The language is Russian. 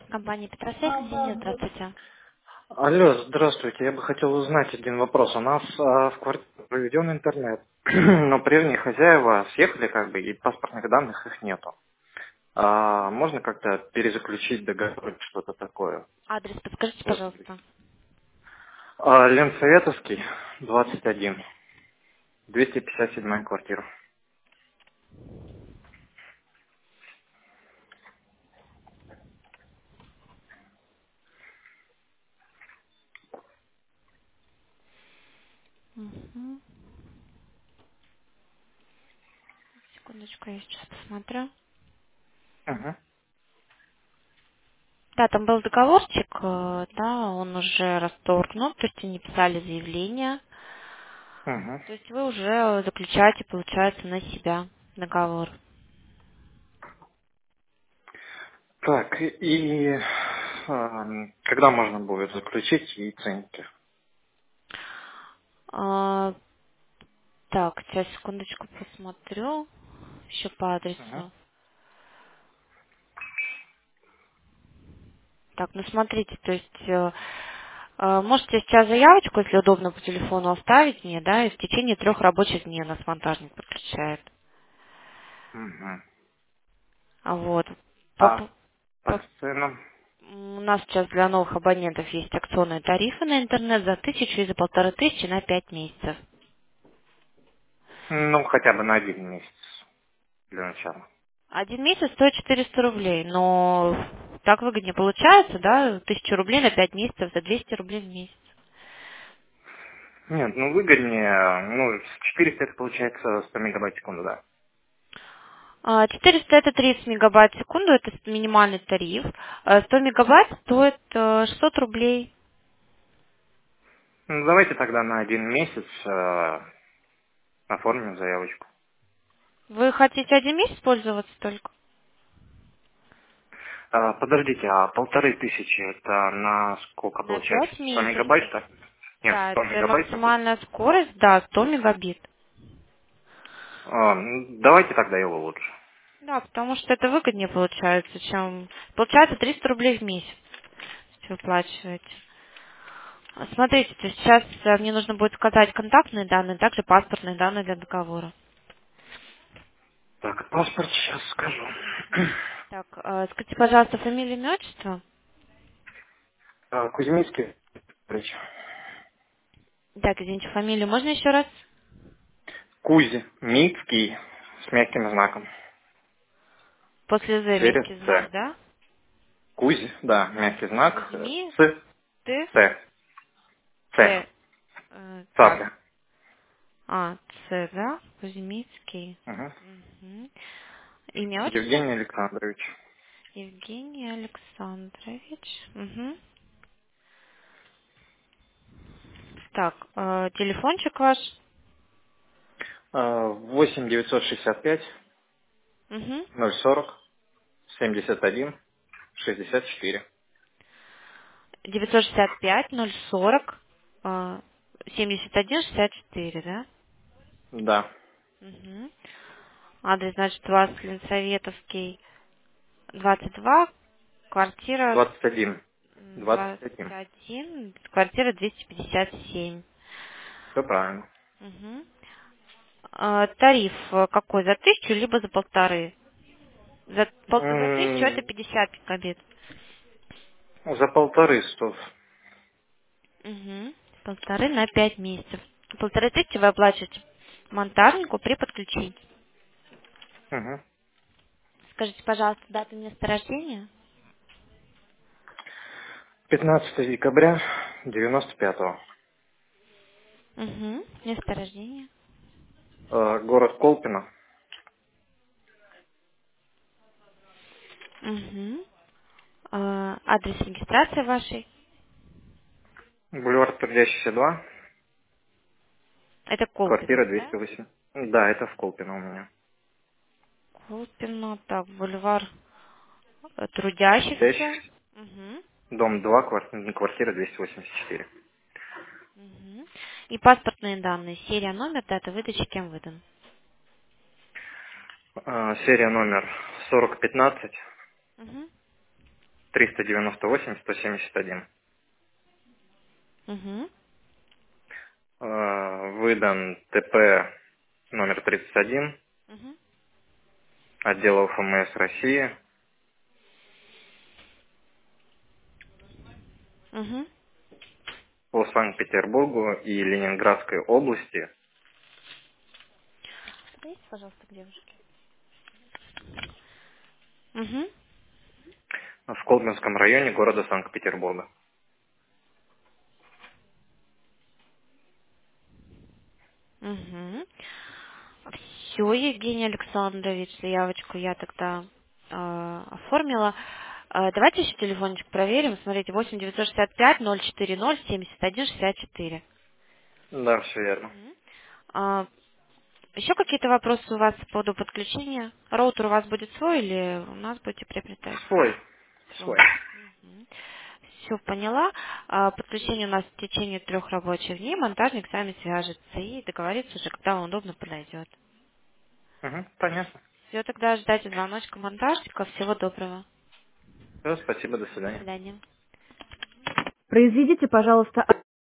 Компания Петросек, Ксения, здравствуйте. Алло, здравствуйте. Я бы хотел узнать один вопрос. У нас в квартире проведен интернет, но прежние хозяева съехали как бы, и паспортных данных их нету. Можно как-то перезаключить договор, что-то такое? Адрес подскажите, Возможно. пожалуйста. Ленсоветовский, 21, 257 квартира. Угу. Секундочку, я сейчас посмотрю. Угу, Да, там был договорчик, да, он уже расторгнут, то есть они писали заявление. угу. То есть вы уже заключаете, получается, на себя договор. Так, и когда можно будет заключить и ценники? А, так, сейчас, секундочку, посмотрю. Еще по Угу, адресу. Так, ну смотрите, то есть можете сейчас заявочку, если удобно по телефону оставить мне, да, и в течение 3 рабочих дней нас монтажник подключает. угу. Вот. По А п- по по- ценам? У нас сейчас для новых абонентов есть акционные тарифы на интернет за 1000 и за 1500 на 5 месяцев. Ну, хотя бы на один месяц для начала. 1 месяц стоит 400 рублей, но так выгоднее получается, да, 1000 рублей на 5 месяцев за 200 рублей в месяц. Нет, ну выгоднее, ну, с 400 это получается 100 мегабайт в секунду, да. 400 это 30 мегабайт в секунду, это минимальный тариф. 100 мегабайт стоит 600 рублей. Ну, давайте тогда на один месяц оформим заявочку. Вы хотите 1 месяц пользоваться только? Подождите, а 1500 это на сколько На получается? 5 100 мегабайт, месяцев. так? Нет, Да, 100 это мегабайт, так? максимальная скорость, да, 100 мегабит. Ну, давайте тогда его лучше. Да, потому что это выгоднее получается, чем... Получается 300 рублей в месяц, если вы оплачиваете. Смотрите, то есть сейчас мне нужно будет сказать контактные данные, также паспортные данные для договора. Так, паспорт сейчас скажу. Так, скажите, пожалуйста, фамилия, имя, отчество? Кузьминский. Так, извините, фамилию можно еще раз? Кузьмицкий с мягким знаком. После «з» Через мягкий знак, С. да? Кузь, да, мягкий знак. Кузьми, С. ты, С. С. Т, так, Цапля. Ц, да? Кузьмицкий. Мгм. Мгм. Имя, отчество? Евгений Александрович. Евгений Александрович. Мгм. Так, телефончик ваш? 8 965 Угу. 040 71 64. 965-040, 71-64, да? Да. Угу. Адрес, значит, у вас Ленсоветовский, 22, квартира 21. 21. 21, квартира 257. Все правильно. Угу. Тариф какой? За 1000 либо за полторы? За 1000 это М, 50 гигабит. За 1500. Угу. Полторы на 5 месяцев. 1500 вы оплачиваете монтажнику при подключении. Угу. Скажите, пожалуйста, дату места рождения? 15 декабря 95-го. Угу. Место рождения. Город Колпино. Угу. Адрес регистрации вашей? Бульвар Трудящийся 2. Это Квартира Колпино, да? 208. Да, это в Колпино у меня. Колпино, так, бульвар трудящихся. Трудящийся. Угу. Дом 2, квартира 284. Угу. И паспортные данные. Серия, номер, дата выдачи, кем выдан. Серия номер 4015 Угу. 398-171. Угу. Выдан ТП номер 31, Угу. отдел УФМС России Угу. по Санкт-Петербургу и Ленинградской области Есть, пожалуйста, к девушке. Угу. в Колпинском районе города Санкт-Петербурга. Угу. Все, Евгений Александрович, заявочку я тогда оформила. Давайте еще телефончик проверим. Смотрите, 8-965-040-71-64. Да, все верно. Еще какие-то вопросы у вас по поводу подключения? Роутер у вас будет свой или у нас будете приобретать? Свой. Свой. Свой. Все, поняла. Подключение у нас в течение 3 рабочих дней. Монтажник с вами свяжется и договорится уже, когда вам удобно подойдет. Угу, понятно. Все, тогда ждайте звоночка монтажника. Всего доброго. Все, спасибо, до До свидания. свидания. Произведите, пожалуйста,